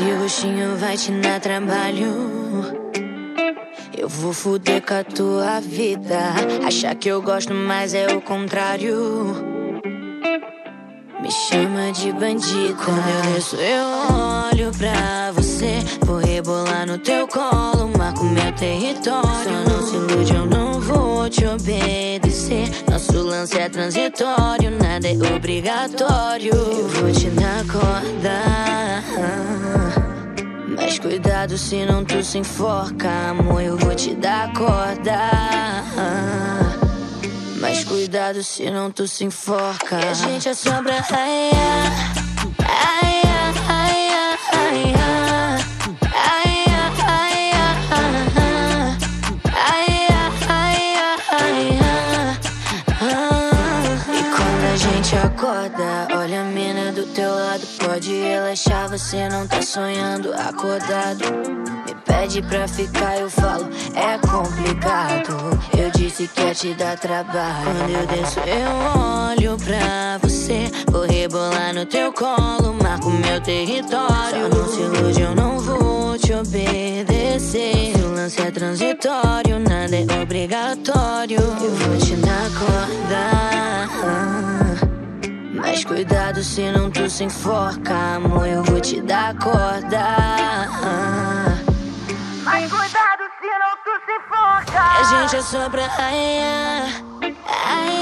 Esse roxinho vai te dar trabalho. Eu vou fuder com a tua vida. Achar que eu gosto, mas é o contrário. Me chama de bandida. Quando eu desço, eu olho pra você. Vou rebolar no teu colo, marco meu território. Só não se ilude, eu não vou te obedecer. Nosso lance é transitório, nada é obrigatório. Eu vou te dar corda, mas cuidado senão tu se enforca. Amor, eu vou te dar corda, mas cuidado senão tu se enforca. E a gente assombra, ai, ai, ai, ai, ai, e quando a gente acorda, olha a mina do teu lado. Pode relaxar, você não tá sonhando acordado. Me pede pra ficar, eu falo, é complicado. Eu disse que ia te dar trabalho. Quando eu desço, eu olho pra você. Vou rebolar no teu colo, marco meu território. Só não se ilude, eu não vou te obedecer. O lance é transitório, nada é obrigatório. Eu vou te dar corda, mas cuidado senão tu se enforca. Amor, eu vou te dar corda, mas cuidado senão tu se enforca. a gente assombra, ai, ai, ai.